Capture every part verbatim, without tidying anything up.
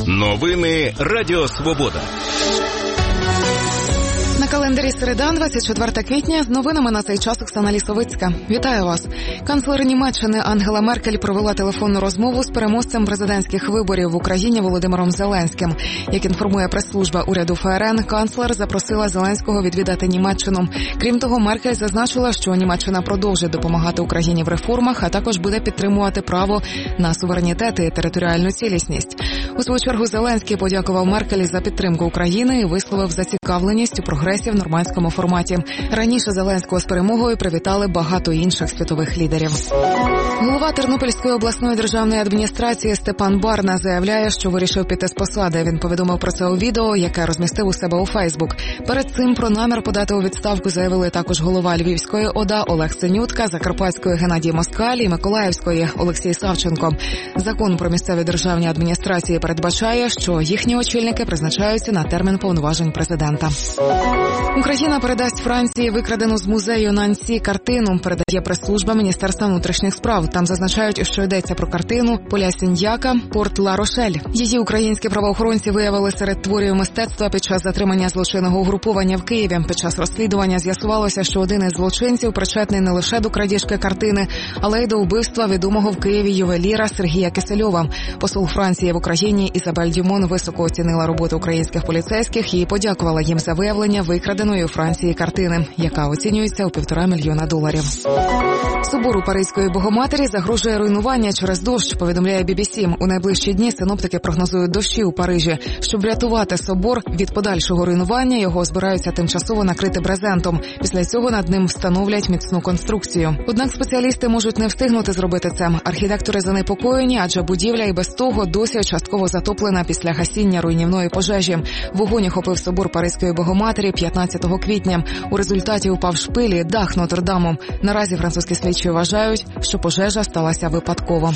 Новини Радіо Свобода. На календарі середа, двадцять четверте квітня, з новинами на цей час Оксана Лісовицька. Вітаю вас. Канцлер Німеччини Ангела Меркель провела телефонну розмову з переможцем президентських виборів в Україні Володимиром Зеленським. Як інформує прес-служба уряду ФРН, канцлер запросила Зеленського відвідати Німеччину. Крім того, Меркель зазначила, що Німеччина продовжить допомагати Україні в реформах, а також буде підтримувати право на суверенітет і територіальну цілісність. У свою чергу Зеленський подякував Меркель за підтримку України і висловив зацікавленість у прогресі в нормандському форматі. Раніше Зеленського з перемогою привітали багато інших світових лідерів. Голова Тернопільської обласної державної адміністрації Степан Барна заявляє, що вирішив піти з посади. Він повідомив про це у відео, яке розмістив у себе у Фейсбук. Перед цим про намір подати у відставку заявили також голова Львівської ОДА Олег Синютка, Закарпатської Геннадій Москаль і Миколаївської Олексій Савченко. Закон про місцеві державні адміністрації передбачає, що їхні очільники призначаються на термін повноважень президента. Україна передасть Франції викрадену з музею Нансі картину, передає прес-служба Міністерства внутрішніх справ. Там зазначають, що йдеться про картину Поля Сіньяка «Порт Ла-Рошель». Її українські правоохоронці виявили серед творів мистецтва під час затримання злочинного угруповання в Києві. Під час розслідування з'ясувалося, що один із злочинців причетний не лише до крадіжки картини, але й до вбивства відомого в Києві ювеліра Сергія Кисельова. Посол Франції в Україні Ізабель Дюмон високо оцінила роботу українських поліцейських і подякувала їм за виявлення викраденої у Франції картини, яка оцінюється у півтора мільйона доларів. Собору Паризької Богоматері загрожує руйнування через дощ, повідомляє бі бі сі. У найближчі дні синоптики прогнозують дощі у Парижі. Щоб врятувати собор від подальшого руйнування, його збираються тимчасово накрити брезентом. Після цього над ним встановлять міцну конструкцію. Однак спеціалісти можуть не встигнути зробити це. Архітектори занепокоєні, адже будівля і без того досі частково затоплена після гасіння руйнівної пожежі. Вогонь охопив собор Паризької Богоматері п'ятнадцятого квітня. У результаті упав шпиль і дах Нотр-Даму. Наразі французькі слідчі вважають, що пожежа сталася випадково.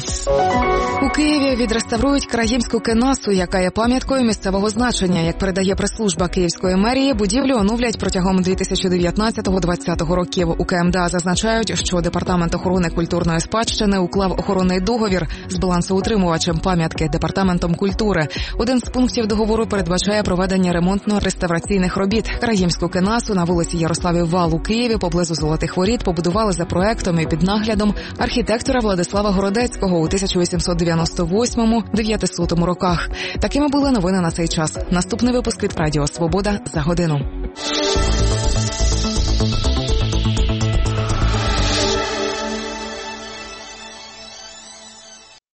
У Києві відреставрують Караїмську кенасу, яка є пам'яткою місцевого значення. Як передає прес-служба Київської мерії, будівлю оновлять протягом дві тисячі дев'ятнадцятого - двадцятого років. У ка ем де а зазначають, що Департамент охорони культурної спадщини уклав охоронний договір з балансоутримувачем пам'ятки Департаментом культури. Один з пунктів договору передбачає проведення ремонтно-реставраційних робіт. Караїмську кенасу на вулиці Ярославів Вал у Києві поблизу Золотих Воріт побудували за проектом і під наглядом архітектора Владислава Городецького у тисяча вісімсот дев'яносто восьмому - дев'ятисотому роках. Такими були новини на цей час. Наступний випуск від Радіо Свобода за годину.